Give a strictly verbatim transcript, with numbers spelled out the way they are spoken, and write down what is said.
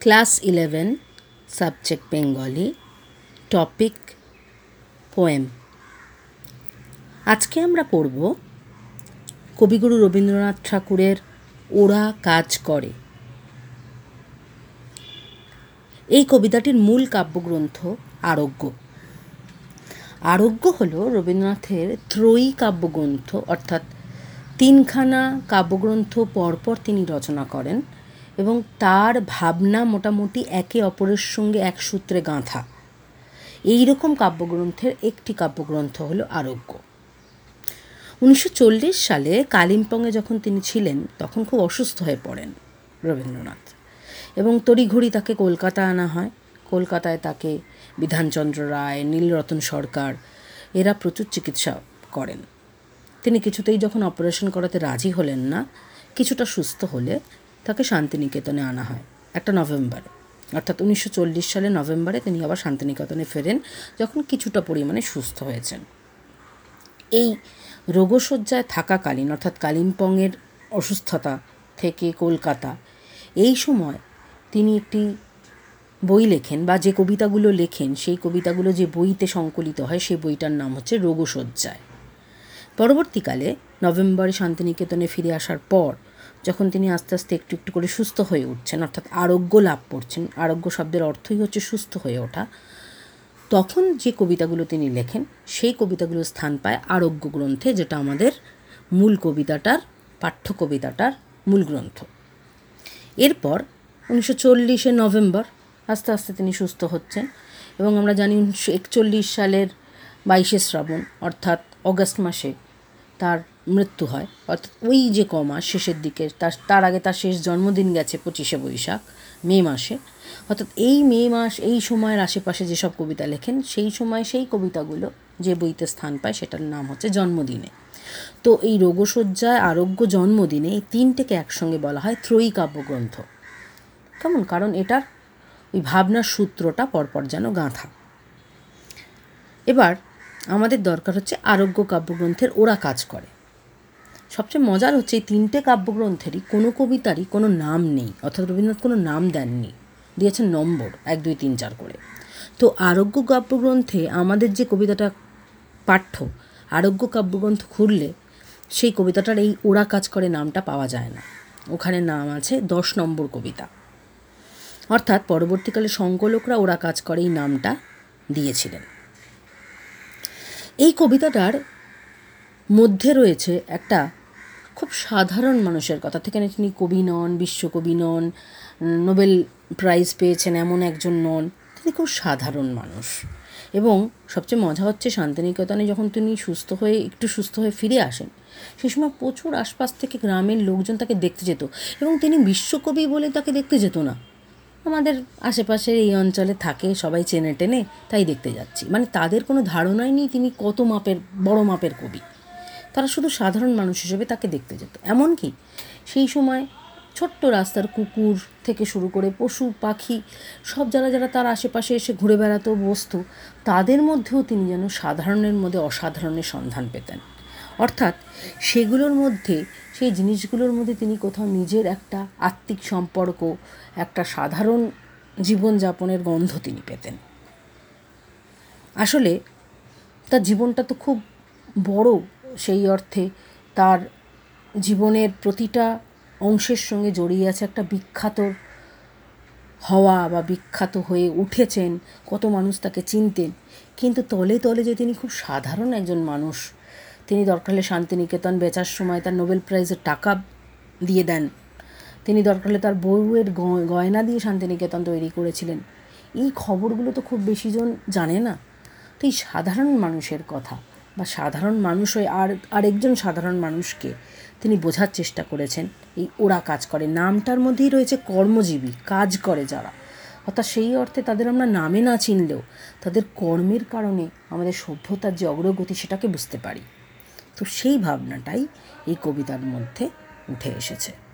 Class eleven, subject Bengali, topic poem. আজকে আমরা পড়ব কবিগুরু রবীন্দ্রনাথ ঠাকুরের ওরা কাজ করে। এই কবিতাটির মূল কাব্যগ্রন্থ আরোগ্য। আরোগ্য হল রবীন্দ্রনাথের ত্রয়ী কাব্যগ্রন্থ, অর্থাৎ তিনখানা কাব্যগ্রন্থ পরপর তিনি রচনা করেন এবং তার ভাবনা মোটামুটি একে অপরের সঙ্গে এক সূত্রে গাঁথা। এই রকম কাব্যগ্রন্থের একটি কাব্যগ্রন্থ হলো আরোগ্য। উনিশশো চল্লিশ সালে কালিম্পংয়ে যখন তিনি ছিলেন তখন খুব অসুস্থ হয়ে পড়েন রবীন্দ্রনাথ এবং তড়িঘড়ি তাকে কলকাতা আনা হয়। কলকাতায় তাকে বিধানচন্দ্র রায়, নীলরতন সরকার এরা প্রচুর চিকিৎসা করেন। তিনি কিছুতেই যখন অপারেশন করাতে রাজি হলেন না, কিছুটা সুস্থ হলে তাকে শান্তিনিকেতনে আনা হয় একটা নভেম্বরে, অর্থাৎ উনিশশো চল্লিশ সালে নভেম্বরে তিনি আবার শান্তিনিকেতনে ফেরেন যখন কিছুটা পরিমাণে সুস্থ হয়েছেন। এই রোগশয্যায় থাকাকালীন, অর্থাৎ কালিম্পংয়ের অসুস্থতা থেকে কলকাতা, এই সময় তিনি একটি বই লেখেন বা যে কবিতাগুলো লেখেন সেই কবিতাগুলো যে বইতে সংকলিত হয় সেই বইটার নাম হচ্ছে রোগশয্যায়। পরবর্তীকালে নভেম্বরে শান্তিনিকেতনে ফিরে আসার পর যখন তিনি আস্তে আস্তে একটু একটু করে সুস্থ হয়ে উঠছেন, অর্থাৎ আরোগ্য লাভ করছেন, আরোগ্য শব্দের অর্থই হচ্ছে সুস্থ হয়ে ওঠা, তখন যে কবিতাগুলো তিনি লেখেন সেই কবিতাগুলো স্থান পায় আরোগ্য গ্রন্থে, যেটা আমাদের মূল কবিতাটার পাঠ্য কবিতাটার মূল গ্রন্থ। এরপর উনিশশো চল্লিশে নভেম্বর আস্তে আস্তে তিনি সুস্থ হচ্ছেন এবং আমরা জানি উনিশশো একচল্লিশ সালের বাইশে শ্রাবণ, অর্থাৎ অগস্ট মাসে তার মৃত্যু হয়। অর্থাৎ ওই যে ক মাস শেষের দিকে, তার তার আগে তার শেষ জন্মদিন গেছে পঁচিশে বৈশাখ, মে মাসে। অর্থাৎ এই মে মাস, এই সময়ের আশেপাশে যেসব কবিতা লেখেন সেই সময় সেই কবিতাগুলো যে বইতে স্থান পায় সেটার নাম হচ্ছে জন্মদিনে। তো এই রোগশয্যায়, আরোগ্য, জন্মদিনে, এই তিনটেকে একসঙ্গে বলা হয় ত্রয়ী কাব্যগ্রন্থ। কেমন? কারণ এটার ওই ভাবনার সূত্রটা পরপর যেন গাঁথা। এবার আমাদের দরকার হচ্ছে আরোগ্য কাব্যগ্রন্থের ওরা কাজ করে। সবচেয়ে মজার হচ্ছে এই তিনটে কাব্যগ্রন্থেরই কোনো কবিতারই কোনো নাম নেই, অর্থাৎ রবীন্দ্রনাথ কোনো নাম দেননি, দিয়েছেন নম্বর এক দুই তিন চার করে। তো আরোগ্য কাব্যগ্রন্থে আমাদের যে কবিতাটা পাঠ্য, আরোগ্য কাব্যগ্রন্থ খুললে সেই কবিতাটার এই ওরা কাজ করে নামটা পাওয়া যায় না। ওখানে নাম আছে দশ নম্বর কবিতা, অর্থাৎ পরবর্তীকালে সংকলকরা ওরা কাজ করে এই নামটা দিয়েছিলেন। এই কবিতাটার মধ্যে রয়েছে একটা খুব সাধারণ মানুষের কথা। থেকে তিনি কবি নন, বিশ্বকবি নন, নোবেল প্রাইজ পেয়েছেন এমন একজন নন, তিনি খুব সাধারণ মানুষ। এবং সবচেয়ে মজা হচ্ছে শান্তিনিকেতনে যখন তিনি সুস্থ হয়ে একটু সুস্থ হয়ে ফিরে আসেন সেই সময় প্রচুর আশপাশ থেকে গ্রামের লোকজন তাকে দেখতে যেত এবং তিনি বিশ্বকবি বলে তাকে দেখতে যেত না। আমাদের আশেপাশের এই অঞ্চলে থাকে, সবাই চেনে টেনে, তাই দেখতে যাচ্ছি, মানে তাদের কোনো ধারণাই নেই তিনি কত মাপের বড় মাপের কবি। তারা শুধু সাধারণ মানুষ হিসেবে তাকে দেখতে যেত। এমনকি সেই সময় ছোট্ট রাস্তার কুকুর থেকে শুরু করে পশু পাখি সব যারা যারা তার আশেপাশে এসে ঘুরে বেড়াতো, বসতো, তাদের মধ্যেও তিনি যেন সাধারণের মধ্যে অসাধারণের সন্ধান পেতেন। অর্থাৎ সেগুলোর মধ্যে, সেই জিনিসগুলোর মধ্যে তিনি কোথাও নিজের একটা আত্মিক সম্পর্ক, একটা সাধারণ জীবনযাপনের গন্ধ তিনি পেতেন। আসলে তার জীবনটা তো খুব বড়, সেই অর্থে তার জীবনের প্রতিটা অংশের সঙ্গে জড়িয়ে আছে একটা বিখ্যাত হওয়া বা বিখ্যাত হয়ে উঠেছেন, কত মানুষ তাকে চিনতেন। কিন্তু তলে তলে যে তিনি খুব সাধারণ একজন মানুষ, তিনি দরকার হলে শান্তিনিকেতন বেচার সময় তার নোবেল প্রাইজের টাকা দিয়ে দেন, তিনি দরকার হলে তার বউয়ের গয়না দিয়ে শান্তিনিকেতন তৈরি করেছিলেন, এই খবরগুলো তো খুব বেশিজন জানে না। তো এই সাধারণ মানুষের কথা বা সাধারণ মানুষ হয়ে আর আরেকজন সাধারণ মানুষকে তিনি বোঝার চেষ্টা করেছেন এই ওরা কাজ করে নামটার মধ্যেই রয়েছে কর্মজীবী, কাজ করে যারা, অর্থাৎ সেই অর্থে তাদের আমরা নামে না চিনলেও তাদের কর্মের কারণে আমাদের সভ্যতার যে অগ্রগতি সেটাকে বুঝতে পারি। তো সেই ভাবনাটাই এই কবিতার মধ্যে উঠে এসেছে।